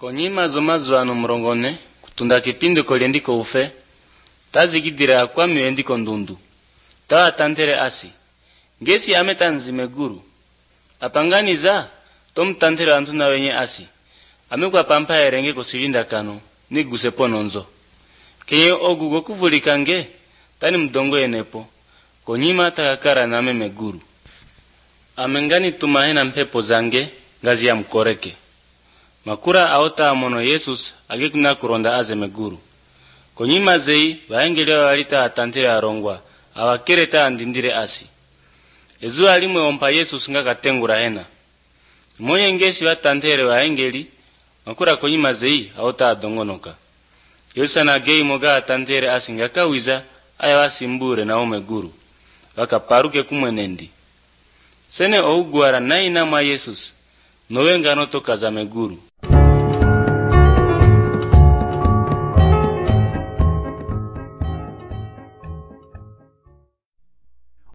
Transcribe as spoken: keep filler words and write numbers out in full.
Konyima zomazo ano mrongone kutunda kipindi kolendiko ufe tazigidira akwami endiko ndundu tawa tantere asi ngesi ameta nzime guru apanganiza tom tantere antuna wenye asi amekwa pampa erenge kosilinda kano ni gusepo nonzo kenye ogugo kuvulikange tani mdongo enepo konyima takakara na meme guru amengani tumahena mpepo zange ngazi ya mkoreke makura aota amono Yesus agekuna kuronda azeme guru konyima zei baengele walita atantere arongwa awakereta andindire asi ezu alimwe ompa Yesus nga katengura hena moye ngesi watantere waengeli makura konyima zei aota adongonoka yosana gei moga atantere asi nga kawiza aya wasimbure na ome guru wakaparuke kumwenendi sene ouguara naina mwa Yesus nowenga notoka zame guru